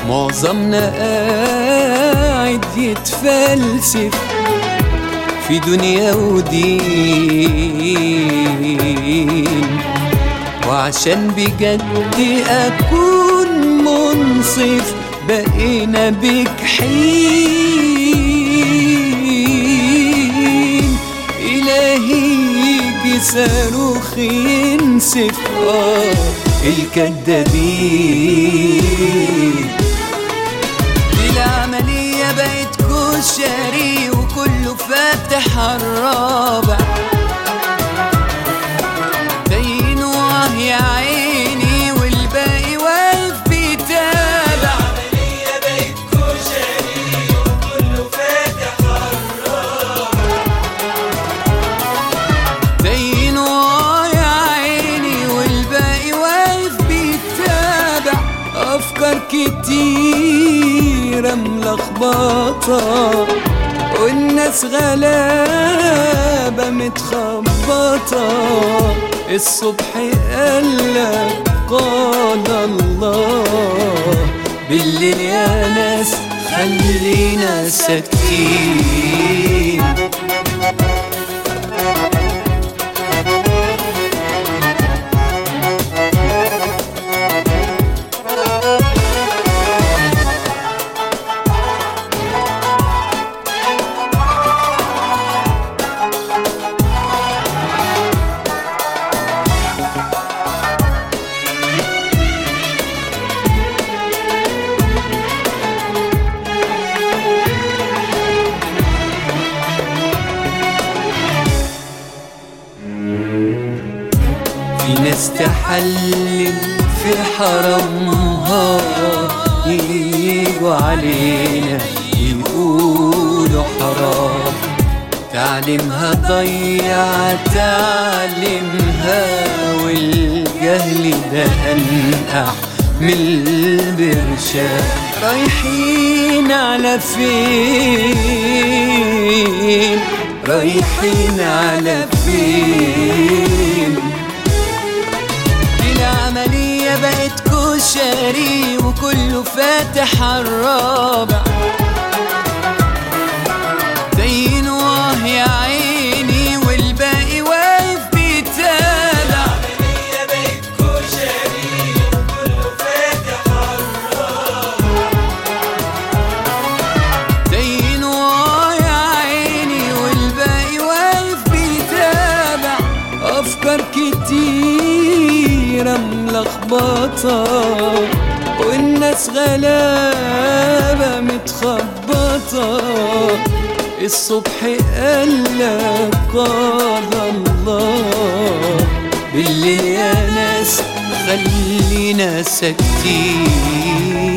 معظمنا قاعد يتفلسف في دنيا ودين، وعشان بجد أكون منصف بقينا بجحين. إلهي يجي صاروخ ينسف الكدابين. العملية بقت كشري وكله فاتح الرابع، باين يا عيني والباقي واقف بيتابع. العملية بقت كشري وكله فاتح الرابع، باين يا عيني والباقي واقف بيتابع. أفكار كتيرة ملخبطة والناس غلابة متخبطة. الصبح قالك قال الله، بالليل يا ناس خلينا ساكتين. في ناس تحلل في حرمها، ييجوا علينا يقولوا حرام. تعليمها ضيع تعليمها، والجهل ده أنقح من البرشام. رايحين على فين؟ رايحين على فين؟ العملية بقت كشري وكله فاتح الرابع، باين يا عيني والباقي واقف بيتابع. العملية بقت كشري وكله فاتح الرابع، باين يا عيني والباقي واقف بيتابع. أفكار كتيرة ملخبطة والناس غلابة متخبطة. الصبح قالك قال الله، بالليل يا ناس خلينا ساكتين.